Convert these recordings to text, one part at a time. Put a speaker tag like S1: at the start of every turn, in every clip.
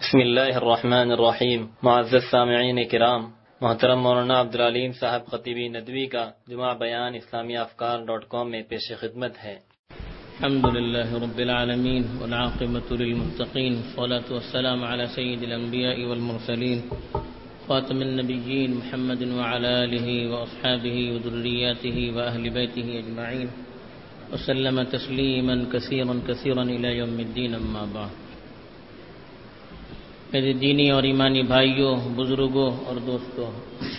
S1: بسم اللہ الرحمن الرحیم۔ معزز سامعین کرام، محترم مولانا عبدالعلیم صاحب خطیبی ندوی کا جمعہ بیان اسلامیافکار.com میں پیش خدمت ہے۔
S2: الحمد للہ رب العالمین والعاقبۃ للمتقین، والصلاة والسلام علی سید الانبیاء والمرسلین خاتم النبیین محمد وعلی آلہ واصحابہ وذریاتہ واہل بیتہ اجمعین وسلم تسلیما کثیرا کثیرا الی یوم الدین، اما بعد۔ میرے دینی اور ایمانی بھائیوں، بزرگوں اور دوستوں،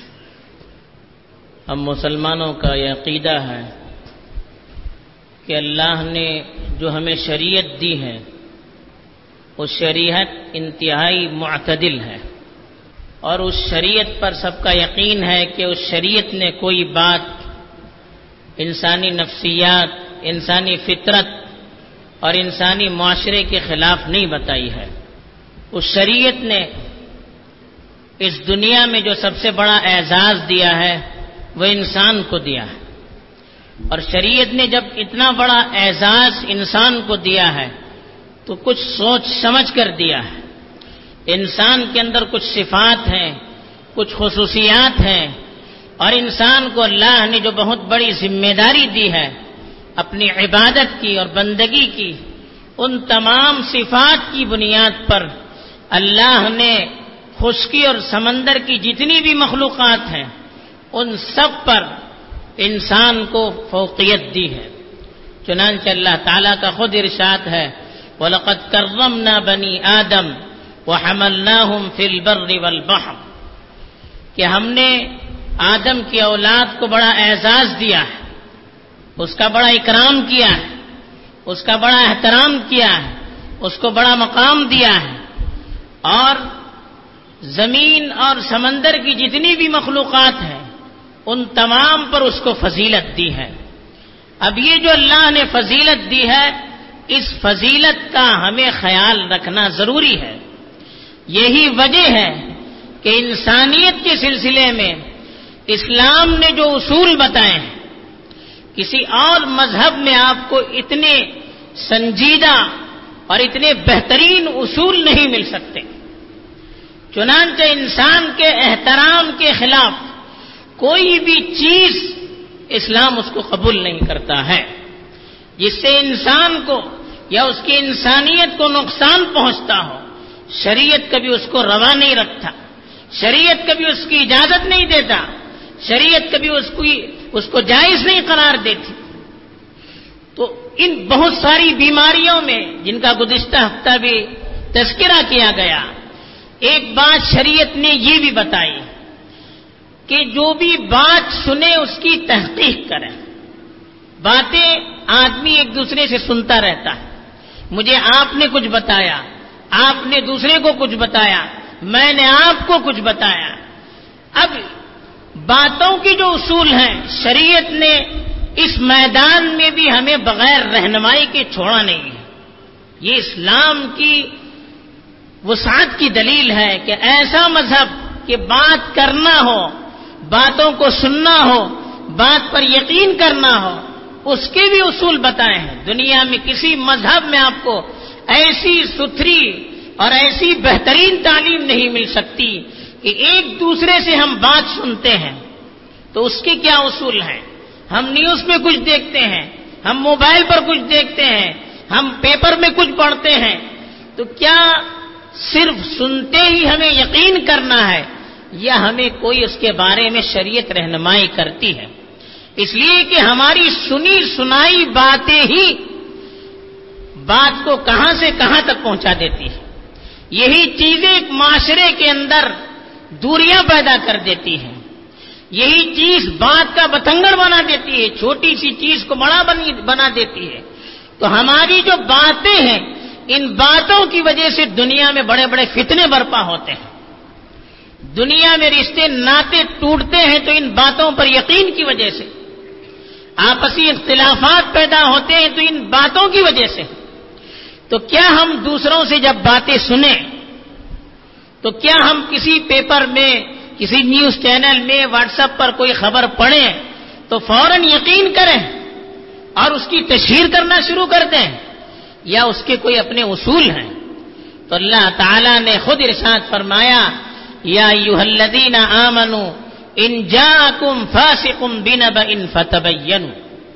S2: ہم مسلمانوں کا یہ عقیدہ ہے کہ اللہ نے جو ہمیں شریعت دی ہے وہ شریعت انتہائی معتدل ہے، اور اس شریعت پر سب کا یقین ہے کہ اس شریعت نے کوئی بات انسانی نفسیات، انسانی فطرت اور انسانی معاشرے کے خلاف نہیں بتائی ہے۔ اس شریعت نے اس دنیا میں جو سب سے بڑا اعزاز دیا ہے وہ انسان کو دیا ہے، اور شریعت نے جب اتنا بڑا اعزاز انسان کو دیا ہے تو کچھ سوچ سمجھ کر دیا ہے۔ انسان کے اندر کچھ صفات ہیں، کچھ خصوصیات ہیں، اور انسان کو اللہ نے جو بہت بڑی ذمہ داری دی ہے اپنی عبادت کی اور بندگی کی، ان تمام صفات کی بنیاد پر اللہ نے خشکی اور سمندر کی جتنی بھی مخلوقات ہیں ان سب پر انسان کو فوقیت دی ہے۔ چنانچہ اللہ تعالیٰ کا خود ارشاد ہے، وَلَقَدْ كَرَّمْنَا بَنِي آدَمَ وَحَمَلْنَاهُمْ فِي الْبَرِّ وَالْبَحْرِ، کہ ہم نے آدم کی اولاد کو بڑا اعزاز دیا ہے، اس کا بڑا اکرام کیا ہے، اس کا بڑا احترام کیا ہے، اس کو بڑا مقام دیا ہے، اور زمین اور سمندر کی جتنی بھی مخلوقات ہیں ان تمام پر اس کو فضیلت دی ہے۔ اب یہ جو اللہ نے فضیلت دی ہے، اس فضیلت کا ہمیں خیال رکھنا ضروری ہے۔ یہی وجہ ہے کہ انسانیت کے سلسلے میں اسلام نے جو اصول بتائے ہیں، کسی اور مذہب میں آپ کو اتنے سنجیدہ اور اتنے بہترین اصول نہیں مل سکتے۔ چنانچہ انسان کے احترام کے خلاف کوئی بھی چیز اسلام اس کو قبول نہیں کرتا ہے، جس سے انسان کو یا اس کی انسانیت کو نقصان پہنچتا ہو۔ شریعت کبھی اس کو روا نہیں رکھتا، شریعت کبھی اس کی اجازت نہیں دیتا، شریعت کبھی اس کو جائز نہیں قرار دیتی۔ تو ان بہت ساری بیماریوں میں، جن کا گزشتہ ہفتہ بھی تذکرہ کیا گیا، ایک بات شریعت نے یہ بھی بتائی کہ جو بھی بات سنے اس کی تحقیق کریں۔ باتیں آدمی ایک دوسرے سے سنتا رہتا ہے، مجھے آپ نے کچھ بتایا، آپ نے دوسرے کو کچھ بتایا، میں نے آپ کو کچھ بتایا۔ اب باتوں کی جو اصول ہیں، شریعت نے اس میدان میں بھی ہمیں بغیر رہنمائی کے چھوڑا نہیں ہے۔ یہ اسلام کی وسعت کی دلیل ہے کہ ایسا مذہب کہ بات کرنا ہو، باتوں کو سننا ہو، بات پر یقین کرنا ہو، اس کے بھی اصول بتائے ہیں۔ دنیا میں کسی مذہب میں آپ کو ایسی ستھری اور ایسی بہترین تعلیم نہیں مل سکتی کہ ایک دوسرے سے ہم بات سنتے ہیں تو اس کے کیا اصول ہیں۔ ہم نیوز میں کچھ دیکھتے ہیں، ہم موبائل پر کچھ دیکھتے ہیں، ہم پیپر میں کچھ پڑھتے ہیں، تو کیا صرف سنتے ہی ہمیں یقین کرنا ہے یا ہمیں کوئی اس کے بارے میں شریعت رہنمائی کرتی ہے؟ اس لیے کہ ہماری سنی سنائی باتیں ہی بات کو کہاں سے کہاں تک پہنچا دیتی ہے۔ یہی چیزیں ایک معاشرے کے اندر دوریاں پیدا کر دیتی ہیں، یہی چیز بات کا بتنگڑ بنا دیتی ہے، چھوٹی سی چیز کو بڑا بنا دیتی ہے۔ تو ہماری جو باتیں ہیں، ان باتوں کی وجہ سے دنیا میں بڑے بڑے فتنے برپا ہوتے ہیں، دنیا میں رشتے ناطے ٹوٹتے ہیں تو ان باتوں پر یقین کی وجہ سے، آپسی اختلافات پیدا ہوتے ہیں تو ان باتوں کی وجہ سے۔ تو کیا ہم دوسروں سے جب باتیں سنیں تو کیا ہم کسی پیپر میں، کسی نیوز چینل میں، واٹس ایپ پر کوئی خبر پڑھیں تو فوراً یقین کریں اور اس کی تشہیر کرنا شروع کر دیں، یا اس کے کوئی اپنے اصول ہیں؟ تو اللہ تعالیٰ نے خود ارشاد فرمایا یا ایھا الذین آمنوا ان جاءکم فاسق بنبأ فتبینوا،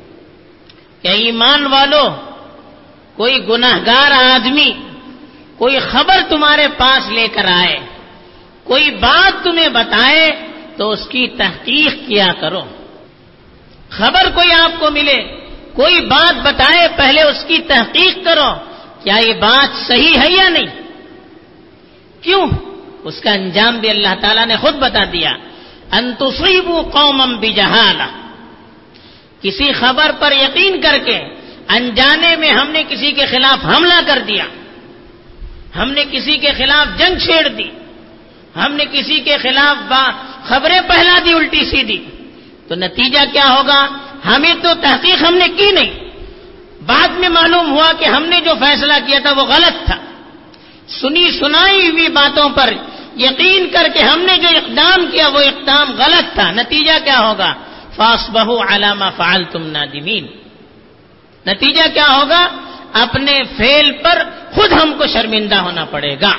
S2: کہ ایمان والو کوئی گناہگار آدمی کوئی خبر تمہارے پاس لے کر آئے، کوئی بات تمہیں بتائے تو اس کی تحقیق کیا کرو۔ خبر کوئی آپ کو ملے، کوئی بات بتائے، پہلے اس کی تحقیق کرو، کیا یہ بات صحیح ہے یا نہیں؟ کیوں؟ اس کا انجام بھی اللہ تعالیٰ نے خود بتا دیا، ان تصیبوا قوما بجہالہ، کسی خبر پر یقین کر کے انجانے میں ہم نے کسی کے خلاف حملہ کر دیا، ہم نے کسی کے خلاف جنگ چھیڑ دی، ہم نے کسی کے خلاف خبریں پھیلا دی الٹی سیدھی، تو نتیجہ کیا ہوگا؟ ہمیں تو تحقیق ہم نے کی نہیں، بعد میں معلوم ہوا کہ ہم نے جو فیصلہ کیا تھا وہ غلط تھا، سنی سنائی ہوئی باتوں پر یقین کر کے ہم نے جو اقدام کیا وہ اقدام غلط تھا، نتیجہ کیا ہوگا؟ فاصبحوا علی ما فعلتم نادمین، نتیجہ کیا ہوگا؟ اپنے فعل پر خود ہم کو شرمندہ ہونا پڑے گا۔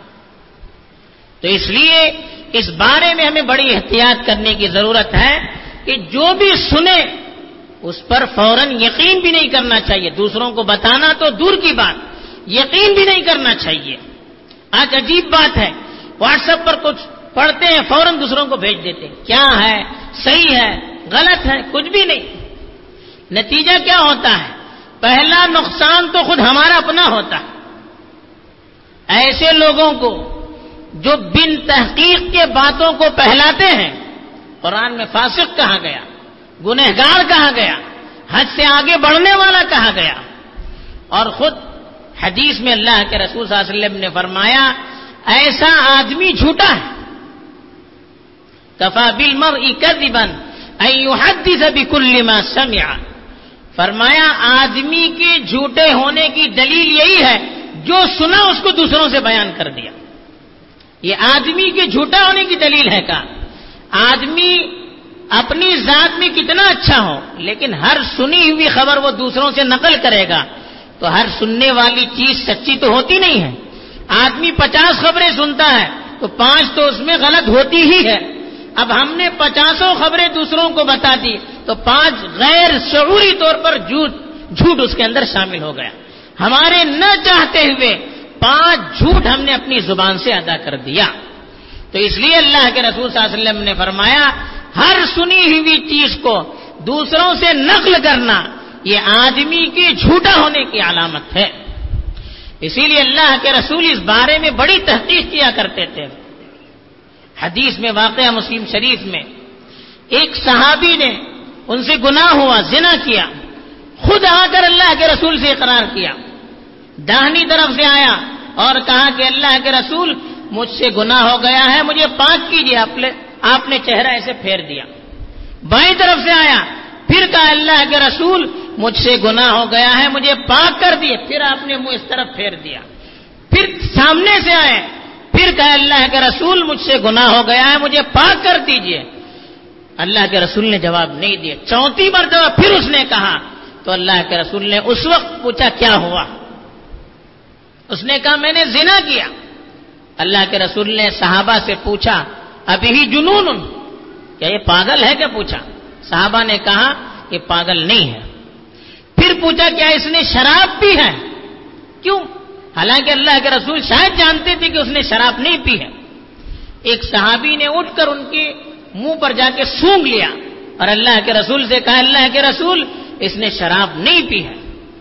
S2: تو اس لیے اس بارے میں ہمیں بڑی احتیاط کرنے کی ضرورت ہے کہ جو بھی سنے اس پر فوراً یقین بھی نہیں کرنا چاہیے، دوسروں کو بتانا تو دور کی بات، یقین بھی نہیں کرنا چاہیے۔ آج عجیب بات ہے، واٹس ایپ پر کچھ پڑھتے ہیں فوراً دوسروں کو بھیج دیتے ہیں، کیا ہے، صحیح ہے، غلط ہے، کچھ بھی نہیں۔ نتیجہ کیا ہوتا ہے؟ پہلا نقصان تو خود ہمارا اپنا ہوتا ہے۔ ایسے لوگوں کو جو بن تحقیق کے باتوں کو پہلاتے ہیں، قرآن میں فاسق کہا گیا، گنہگار کہا گیا، حد سے آگے بڑھنے والا کہا گیا، اور خود حدیث میں اللہ کے رسول صلی اللہ علیہ وسلم نے فرمایا ایسا آدمی جھوٹا ہے، کفا بالمرء کذبا ان یحدث بکل ما سمع، فرمایا آدمی کے جھوٹے ہونے کی دلیل یہی ہے جو سنا اس کو دوسروں سے بیان کر دیا۔ یہ آدمی کے جھوٹا ہونے کی دلیل ہے کا آدمی اپنی ذات میں کتنا اچھا ہو لیکن ہر سنی ہوئی خبر وہ دوسروں سے نقل کرے گا تو ہر سننے والی چیز سچی تو ہوتی نہیں ہے۔ آدمی 50 خبریں سنتا ہے تو 5 تو اس میں غلط ہوتی ہی ہے۔ اب ہم نے 50 خبریں دوسروں کو بتا دی تو 5 غیر شعوری طور پر جھوٹ اس کے اندر شامل ہو گیا، ہمارے نہ چاہتے ہوئے 5 جھوٹ ہم نے اپنی زبان سے ادا کر دیا۔ تو اس لیے اللہ کے رسول صلی اللہ علیہ وسلم نے فرمایا ہر سنی ہوئی چیز کو دوسروں سے نقل کرنا یہ آدمی کے جھوٹا ہونے کی علامت ہے۔ اسی لیے اللہ کے رسول اس بارے میں بڑی تحقیق کیا کرتے تھے۔ حدیث میں واقعہ مسلم شریف میں ایک صحابی نے ان سے گناہ ہوا، زنا کیا، خود آ کر اللہ کے رسول سے اقرار کیا، داہنی طرف سے آیا اور کہا کہ اللہ کے رسول مجھ سے گناہ ہو گیا ہے، مجھے پاک کیجیے۔ آپ نے چہرہ ایسے پھیر دیا۔ بائیں طرف سے آیا، پھر کہا اللہ کے رسول مجھ سے گناہ ہو گیا ہے، مجھے پاک کر دیے، پھر آپ نے منہ اس طرف پھیر دیا۔ پھر سامنے سے آئے، پھر کہا اللہ کے رسول مجھ سے گناہ ہو گیا ہے، مجھے پاک کر دیجئے۔ اللہ کے رسول نے جواب نہیں دیا۔ چوتھی مرتبہ پھر اس نے کہا تو اللہ کے رسول نے اس وقت پوچھا کیا ہوا؟ اس نے کہا میں نے زنا کیا۔ اللہ کے رسول نے صحابہ سے پوچھا ابھی ہی جنون، کیا یہ پاگل ہے کیا؟ پوچھا۔ صحابہ نے کہا کہ پاگل نہیں ہے۔ پھر پوچھا کیا اس نے شراب پی ہے؟ کیوں؟ حالانکہ اللہ کے رسول شاید جانتے تھے کہ اس نے شراب نہیں پی ہے۔ ایک صحابی نے اٹھ کر ان کے منہ پر جا کے سونگھ لیا اور اللہ کے رسول سے کہا اللہ کے رسول اس نے شراب نہیں پی ہے۔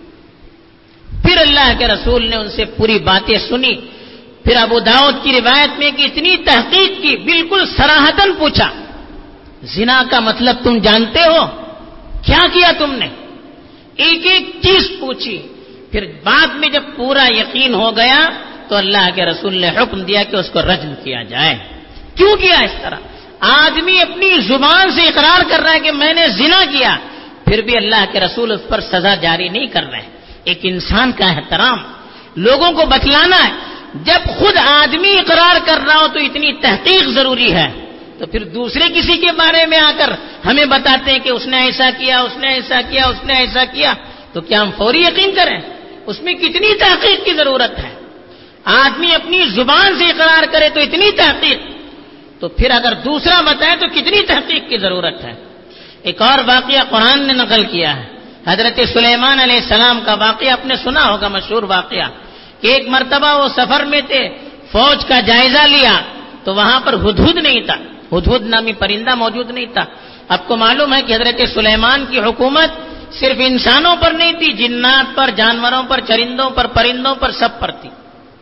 S2: پھر اللہ کے رسول نے ان سے پوری باتیں سنی، پھر ابو داؤد کی روایت میں کہ اتنی تحقیق کی، بالکل صراحتاً پوچھا زنا کا مطلب تم جانتے ہو؟ کیا کیا تم نے؟ ایک ایک چیز پوچھی۔ پھر بعد میں جب پورا یقین ہو گیا تو اللہ کے رسول نے حکم دیا کہ اس کو رجم کیا جائے۔ کیوں کیا اس طرح؟ آدمی اپنی زبان سے اقرار کر رہا ہے کہ میں نے زنا کیا، پھر بھی اللہ کے رسول اس پر سزا جاری نہیں کر رہے ہیں۔ ایک انسان کا احترام، لوگوں کو بتلانا ہے۔ جب خود آدمی اقرار کر رہا ہو تو اتنی تحقیق ضروری ہے، تو پھر دوسرے کسی کے بارے میں آ کر ہمیں بتاتے ہیں کہ اس نے ایسا کیا، اس نے ایسا کیا، اس نے ایسا کیا، تو کیا ہم فوری یقین کریں؟ اس میں کتنی تحقیق کی ضرورت ہے۔ آدمی اپنی زبان سے اقرار کرے تو اتنی تحقیق، تو پھر اگر دوسرا بتائے تو کتنی تحقیق کی ضرورت ہے۔ ایک اور واقعہ قرآن نے نقل کیا ہے، حضرت سلیمان علیہ السلام کا واقعہ آپ نے سنا ہوگا، مشہور واقعہ کہ ایک مرتبہ وہ سفر میں تھے، فوج کا جائزہ لیا تو وہاں پر ہدہد نہیں تھا، ہدہد نامی پرندہ موجود نہیں تھا۔ آپ کو معلوم ہے کہ حضرت سلیمان کی حکومت صرف انسانوں پر نہیں تھی، جنات پر، جانوروں پر، چرندوں پر، پرندوں پر، سب پر تھی۔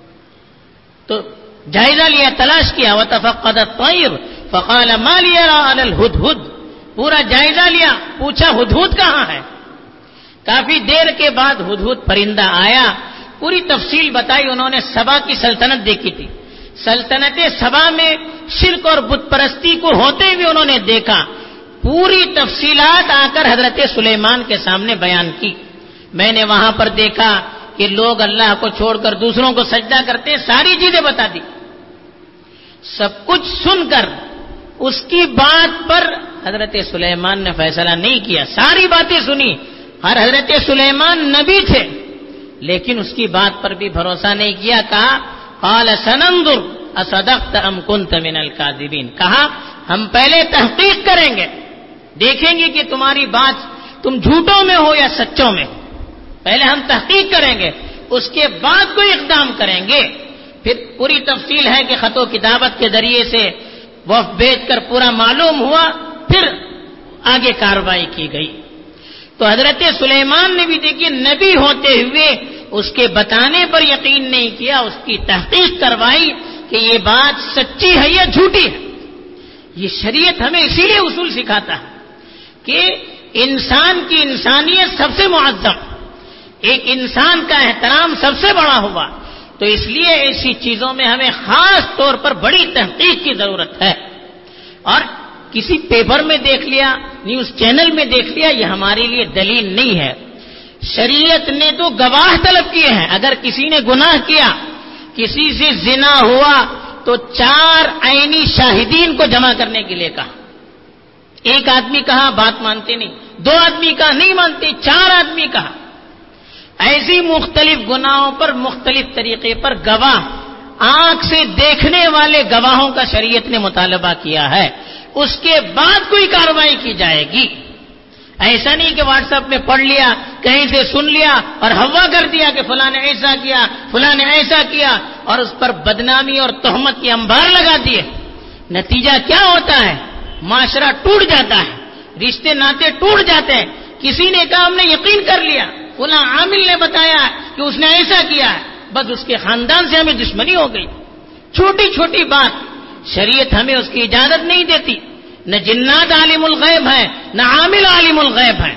S2: تو جائزہ لیا، تلاش کیا، وتفقد الطير فقال ما لي ارى على الهدهد، پورا جائزہ لیا، پوچھا ہدہد کہاں ہے؟ کافی دیر کے بعد ہدہد پرندہ آیا، پوری تفصیل بتائی، انہوں نے سبا کی سلطنت دیکھی تھی، سلطنت سبا میں شرک اور بت پرستی کو ہوتے ہوئے انہوں نے دیکھا، پوری تفصیلات آ کر حضرت سلیمان کے سامنے بیان کی۔ میں نے وہاں پر دیکھا کہ لوگ اللہ کو چھوڑ کر دوسروں کو سجدہ کرتے ہیں، ساری چیزیں بتا دی۔ سب کچھ سن کر اس کی بات پر حضرت سلیمان نے فیصلہ نہیں کیا، ساری باتیں سنی، اور حضرت سلیمان نبی تھے لیکن اس کی بات پر بھی بھروسہ نہیں کیا، کہا قال سننظر اصدقت ام كنت من الكاذبین، کہا ہم پہلے تحقیق کریں گے، دیکھیں گے کہ تمہاری بات تم جھوٹوں میں ہو یا سچوں میں، پہلے ہم تحقیق کریں گے، اس کے بعد کوئی اقدام کریں گے۔ پھر پوری تفصیل ہے کہ خط و کتابت کے ذریعے سے وفد بھیج کر پورا معلوم ہوا، پھر آگے کارروائی کی گئی۔ تو حضرت سلیمان نے بھی دیکھیے نبی ہوتے ہوئے اس کے بتانے پر یقین نہیں کیا، اس کی تحقیق کروائی کہ یہ بات سچی ہے یا جھوٹی ہے۔ یہ شریعت ہمیں اسی لیے اصول سکھاتا ہے کہ انسان کی انسانیت سب سے معظم، ایک انسان کا احترام سب سے بڑا ہوا، تو اس لیے ایسی چیزوں میں ہمیں خاص طور پر بڑی تحقیق کی ضرورت ہے۔ اور کسی پیپر میں دیکھ لیا، نیوز چینل میں دیکھ لیا، یہ ہمارے لیے دلیل نہیں ہے۔ شریعت نے تو گواہ طلب کیے ہیں، اگر کسی نے گناہ کیا، کسی سے زنا ہوا تو 4 عینی شاہدین کو جمع کرنے کے لیے کہا۔ ایک آدمی کہا بات مانتے نہیں، 2 آدمی کہا نہیں مانتے، 4 آدمی کہا۔ ایسی مختلف گناہوں پر مختلف طریقے پر گواہ، آنکھ سے دیکھنے والے گواہوں کا شریعت نے مطالبہ کیا ہے، اس کے بعد کوئی کارروائی کی جائے گی۔ ایسا نہیں کہ واٹس ایپ میں پڑھ لیا، کہیں سے سن لیا اور ہوا کر دیا کہ فلاں نے ایسا کیا، فلاں نے ایسا کیا، اور اس پر بدنامی اور تہمت کی انبار لگا دیے۔ نتیجہ کیا ہوتا ہے؟ معاشرہ ٹوٹ جاتا ہے، رشتے ناطے ٹوٹ جاتے ہیں۔ کسی نے کہا ہم نے یقین کر لیا، فلاں عامل نے بتایا کہ اس نے ایسا کیا ہے، بس اس کے خاندان سے ہمیں دشمنی ہو گئی۔ چھوٹی چھوٹی بات شریعت ہمیں اس کی اجازت نہیں دیتی۔ نہ جنات عالم الغیب ہے، نہ عامل عالم الغیب ہے۔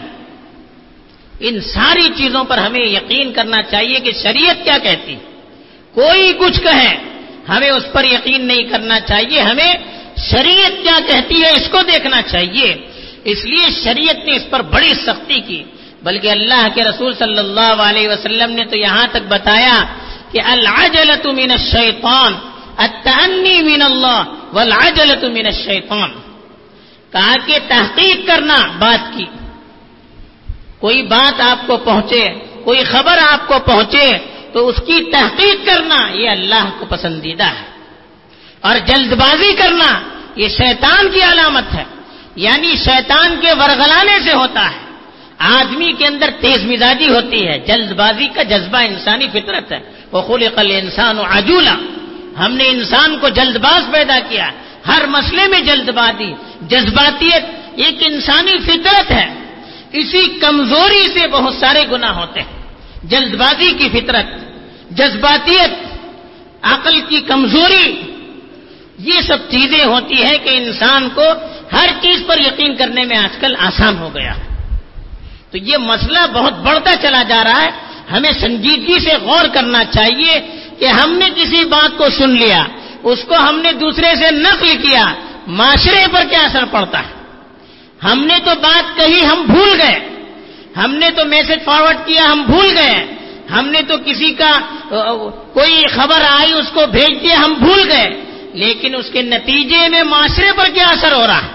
S2: ان ساری چیزوں پر ہمیں یقین کرنا چاہیے کہ شریعت کیا کہتی، کوئی کچھ کہے ہمیں اس پر یقین نہیں کرنا چاہیے، ہمیں شریعت کیا کہتی ہے اس کو دیکھنا چاہیے۔ اس لیے شریعت نے اس پر بڑی سختی کی، بلکہ اللہ کے رسول صلی اللہ علیہ وسلم نے تو یہاں تک بتایا کہ العجلۃ من الشیطان التأنی من اللہ والعجلۃ من الشیطان، کہا کہ تحقیق کرنا بات کی، کوئی بات آپ کو پہنچے، کوئی خبر آپ کو پہنچے تو اس کی تحقیق کرنا یہ اللہ کو پسندیدہ ہے، اور جلد بازی کرنا یہ شیطان کی علامت ہے، یعنی شیطان کے ورغلانے سے ہوتا ہے۔ آدمی کے اندر تیز مزاجی ہوتی ہے، جلد بازی کا جذبہ انسانی فطرت ہے، وَخُلِقَ الْإِنسَانُ عَجُولًا، ہم نے انسان کو جلد باز پیدا کیا، ہر مسئلے میں جلد بازی، جذباتیت ایک انسانی فطرت ہے، اسی کمزوری سے بہت سارے گناہ ہوتے ہیں۔ جلد بازی کی فطرت، جذباتیت، عقل کی کمزوری، یہ سب چیزیں ہوتی ہیں کہ انسان کو ہر چیز پر یقین کرنے میں آج کل آسان ہو گیا ہے۔ تو یہ مسئلہ بہت بڑھتا چلا جا رہا ہے، ہمیں سنجیدگی سے غور کرنا چاہیے کہ ہم نے کسی بات کو سن لیا، اس کو ہم نے دوسرے سے نقل کیا، معاشرے پر کیا اثر پڑتا ہے۔ ہم نے تو بات کہی، ہم بھول گئے، ہم نے تو میسج فارورڈ کیا، ہم بھول گئے، ہم نے تو کسی کا کوئی خبر آئی اس کو بھیج دیا، ہم بھول گئے، لیکن اس کے نتیجے میں معاشرے پر کیا اثر ہو رہا ہے،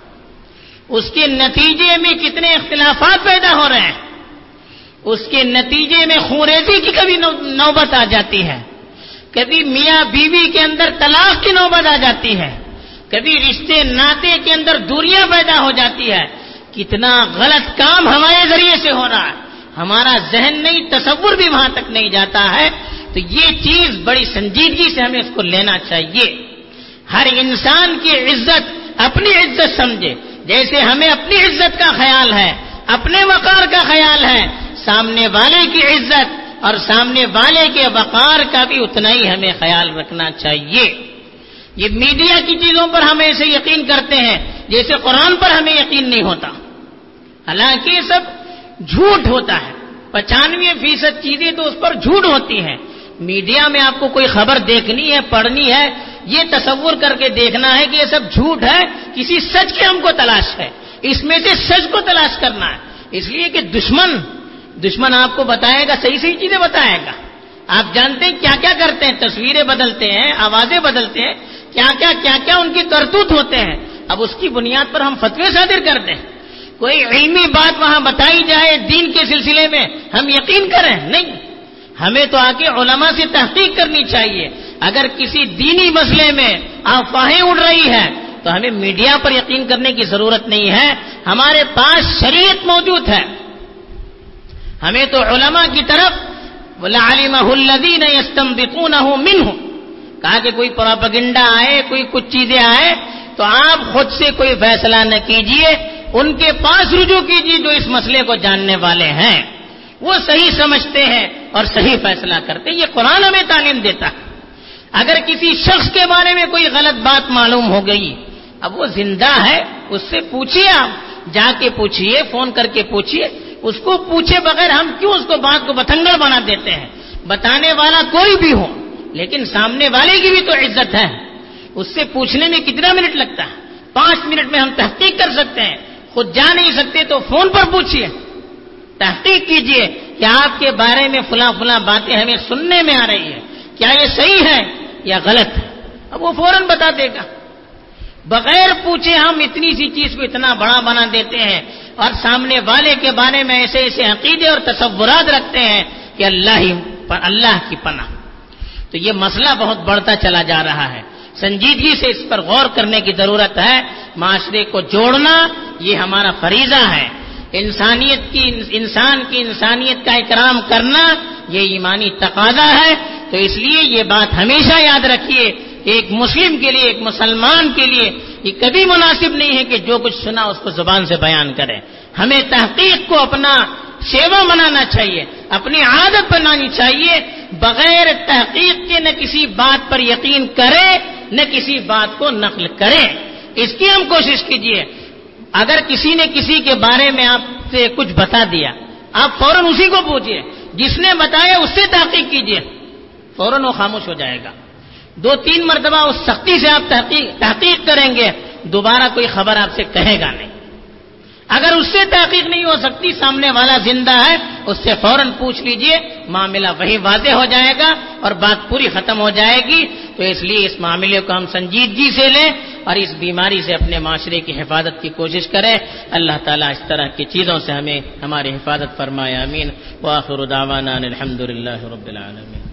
S2: اس کے نتیجے میں کتنے اختلافات پیدا ہو رہے ہیں، اس کے نتیجے میں خونریزی کی کبھی نوبت آ جاتی ہے، کبھی میاں بیوی کے اندر طلاق کی نوبت آ جاتی ہے، کبھی رشتے ناطے کے اندر دوریاں پیدا ہو جاتی ہے. کتنا غلط کام ہمارے ذریعے سے ہو رہا ہے، ہمارا ذہن نہیں، تصور بھی وہاں تک نہیں جاتا ہے. تو یہ چیز بڑی سنجیدگی سے ہمیں اس کو لینا چاہیے. ہر انسان کی عزت اپنی عزت سمجھے، جیسے ہمیں اپنی عزت کا خیال ہے، اپنے وقار کا خیال ہے، سامنے والے کی عزت اور سامنے والے کے وقار کا بھی اتنا ہی ہمیں خیال رکھنا چاہیے. یہ میڈیا کی چیزوں پر ہم ایسے یقین کرتے ہیں جیسے قرآن پر ہمیں یقین نہیں ہوتا، حالانکہ یہ سب جھوٹ ہوتا ہے. 95% چیزیں تو اس پر جھوٹ ہوتی ہیں. میڈیا میں آپ کو کوئی خبر دیکھنی ہے، پڑھنی ہے، یہ تصور کر کے دیکھنا ہے کہ یہ سب جھوٹ ہے، کسی سچ کی ہم کو تلاش ہے، اس میں سے سچ کو تلاش کرنا ہے. اس لیے کہ دشمن آپ کو بتائے گا، صحیح چیزیں بتائے گا. آپ جانتے ہیں کیا کیا کرتے ہیں، تصویریں بدلتے ہیں، آوازیں بدلتے ہیں، کیا ان کے کرتوت ہوتے ہیں. اب اس کی بنیاد پر ہم فتوے صادر کرتے ہیں. کوئی علمی بات وہاں بتائی جائے دین کے سلسلے میں ہم یقین کریں؟ نہیں، ہمیں تو آ کے علماء سے تحقیق کرنی چاہیے. اگر کسی دینی مسئلے میں افواہیں اڑ رہی ہیں تو ہمیں میڈیا پر یقین کرنے کی ضرورت نہیں ہے. ہمارے پاس شریعت موجود ہے. ہمیں تو علماء کی طرف وَلَعَلِمَهُ الَّذِينَ يَسْتَنبِطُونَهُ مِنْهُمْ کہا کہ کوئی پروپیگنڈا آئے، کوئی کچھ چیزیں آئے تو آپ خود سے کوئی فیصلہ نہ کیجئے، ان کے پاس رجوع کیجئے جو اس مسئلے کو جاننے والے ہیں، وہ صحیح سمجھتے ہیں اور صحیح فیصلہ کرتے ہیں. یہ قرآن ہمیں تعلیم دیتا ہے. اگر کسی شخص کے بارے میں کوئی غلط بات معلوم ہو گئی، اب وہ زندہ ہے، اس سے پوچھئے، آپ جا کے پوچھئے، فون کر کے پوچھئے. اس کو پوچھے بغیر ہم کیوں اس کو بات کو بتنگڑ بنا دیتے ہیں؟ بتانے والا کوئی بھی ہو، لیکن سامنے والے کی بھی تو عزت ہے. اس سے پوچھنے میں کتنا منٹ لگتا ہے؟ 5 منٹ میں ہم تحقیق کر سکتے ہیں. خود جا نہیں سکتے تو فون پر پوچھئے، تحقیق کیجئے کہ آپ کے بارے میں فلاں باتیں ہمیں سننے میں آ رہی ہے، کیا یہ صحیح ہے یا غلط ہے؟ اب وہ فوراً بتا دے گا. بغیر پوچھے ہم اتنی سی چیز کو اتنا بڑا بنا دیتے ہیں اور سامنے والے کے بارے میں ایسے عقیدے اور تصورات رکھتے ہیں کہ اللہ کی پناہ. تو یہ مسئلہ بہت بڑھتا چلا جا رہا ہے. سنجیدگی سے اس پر غور کرنے کی ضرورت ہے. معاشرے کو جوڑنا یہ ہمارا فریضہ ہے. انسان کی انسانیت کا اکرام کرنا یہ ایمانی تقاضا ہے. تو اس لیے یہ بات ہمیشہ یاد رکھیے، ایک مسلم کے لیے، ایک مسلمان کے لیے یہ کبھی مناسب نہیں ہے کہ جو کچھ سنا اس کو زبان سے بیان کرے. ہمیں تحقیق کو اپنا شیوا بنانا چاہیے، اپنی عادت بنانی چاہیے. بغیر تحقیق کے نہ کسی بات پر یقین کرے، نہ کسی بات کو نقل کرے. اس کی ہم کوشش کیجیے. اگر کسی نے کسی کے بارے میں آپ سے کچھ بتا دیا، آپ فوراً اسی کو پوچھیے. جس نے بتایا اس سے تحقیق کیجیے، فوراً وہ خاموش ہو جائے گا. 2-3 مرتبہ اس سختی سے آپ تحقیق کریں گے، دوبارہ کوئی خبر آپ سے کہے گا نہیں. اگر اس سے تحقیق نہیں ہو سکتی، سامنے والا زندہ ہے، اس سے فوراً پوچھ لیجئے، معاملہ وہی واضح ہو جائے گا اور بات پوری ختم ہو جائے گی. تو اس لیے اس معاملے کو ہم سنجیدگی سے لیں اور اس بیماری سے اپنے معاشرے کی حفاظت کی کوشش کریں. اللہ تعالیٰ اس طرح کی چیزوں سے ہمیں ہماری حفاظت فرمائے. آمین. وآخر دعوانا الحمدللہ رب العالمین.